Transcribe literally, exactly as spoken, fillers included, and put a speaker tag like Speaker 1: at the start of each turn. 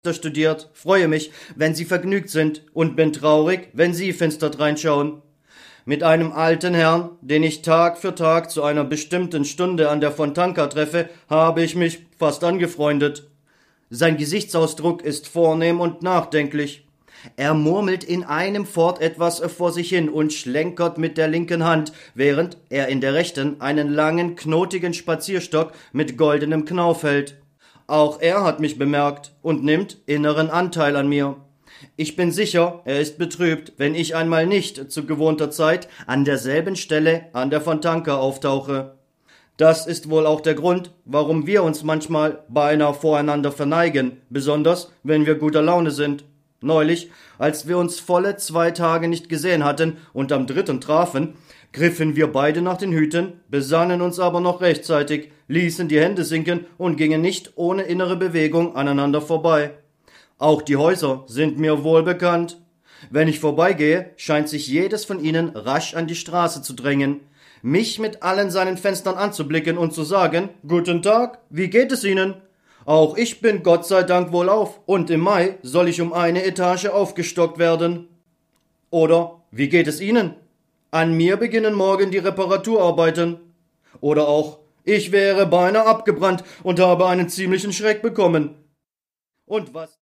Speaker 1: studiert, freue mich, wenn Sie vergnügt sind, und bin traurig, wenn Sie finster reinschauen. Mit einem alten Herrn, den ich Tag für Tag zu einer bestimmten Stunde an der Fontanka treffe, habe ich mich fast angefreundet. Sein Gesichtsausdruck ist vornehm und nachdenklich. Er murmelt in einem Fort etwas vor sich hin und schlenkert mit der linken Hand, während er in der rechten einen langen, knotigen Spazierstock mit goldenem Knauf hält. Auch er hat mich bemerkt und nimmt inneren Anteil an mir. Ich bin sicher, er ist betrübt, wenn ich einmal nicht zu gewohnter Zeit an derselben Stelle an der Fontanka auftauche. Das ist wohl auch der Grund, warum wir uns manchmal beinahe voreinander verneigen, besonders wenn wir guter Laune sind. Neulich, als wir uns volle zwei Tage nicht gesehen hatten und am dritten trafen, griffen wir beide nach den Hüten, besannen uns aber noch rechtzeitig, ließen die Hände sinken und gingen nicht ohne innere Bewegung aneinander vorbei. Auch die Häuser sind mir wohl bekannt. Wenn ich vorbeigehe, scheint sich jedes von ihnen rasch an die Straße zu drängen, mich mit allen seinen Fenstern anzublicken und zu sagen, »Guten Tag, wie geht es Ihnen?« Auch ich bin Gott sei Dank wohlauf, und im Mai soll ich um eine Etage aufgestockt werden. Oder, wie geht es Ihnen? An mir beginnen morgen die Reparaturarbeiten. Oder auch, ich wäre beinahe abgebrannt und habe einen ziemlichen Schreck bekommen. Und was